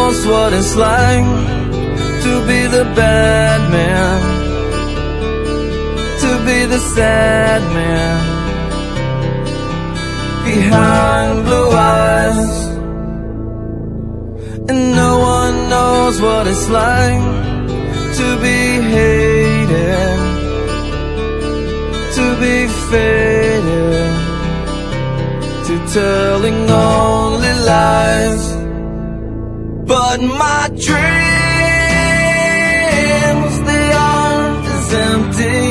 knows what it's like to be the bad man, to be the sad man behind blue eyes. And no one knows what it's like to be hated, to be faded, to telling only lies. But my dreams, they aren't as empty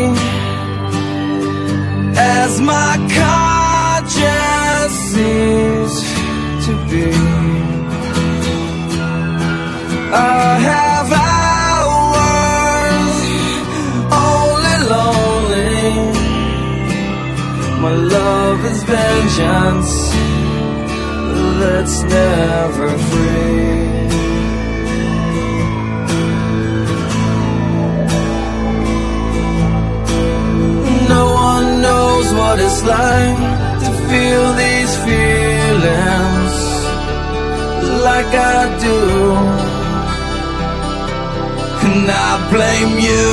as my conscience seems to be. I have hours only lonely. My love is vengeance that's never free. No one knows what it's like to feel these feelings like I do. And I blame you.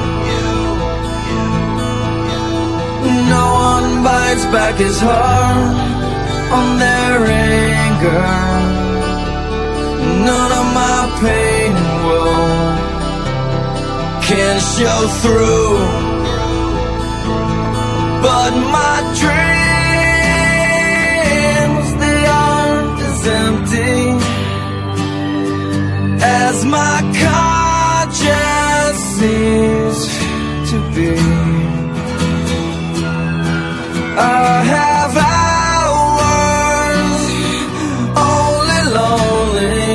No one bites back his heart on their anger. None of my pain and woe can show through. But my dreams, they aren't as empty as my conscience seems to be. I have hours only lonely.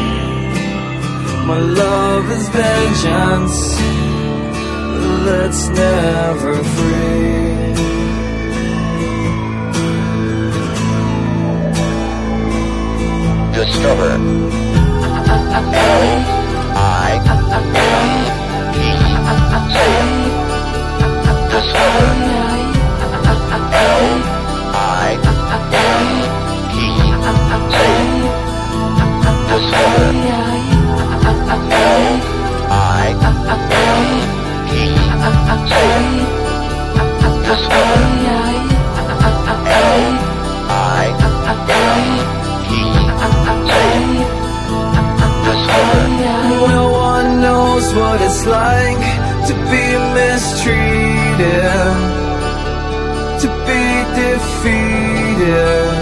My love is vengeance that's never free. Discover L-I-P. Discover L-I-P. Discover L-I-P. Discover No one knows what it's like to be mistreated, to be defeated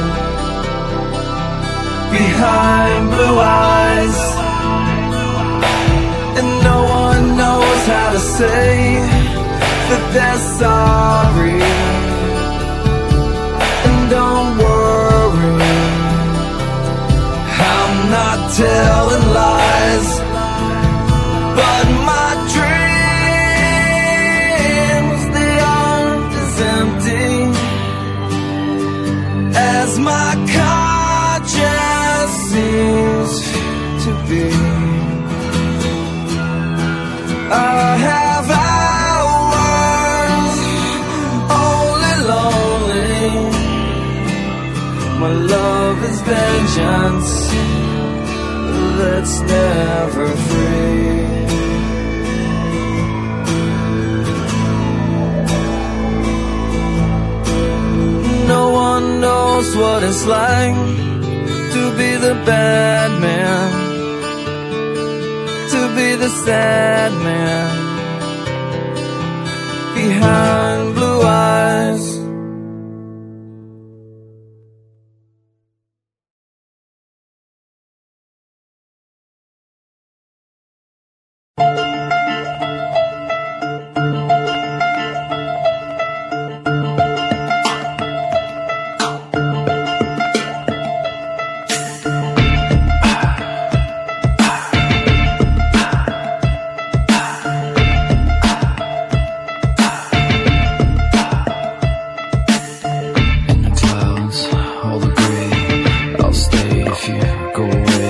behind blue eyes. And no one knows how to say that they're sorry. And don't worry, I'm not telling lies. But my dreams, they aren't as empty as my conscience seems to be. I have hours only lonely. My love is vengeance that's never free. No one knows what it's like to be the bad man, to be the sad man behind blue eyes. All the gray, I'll stay if you go away.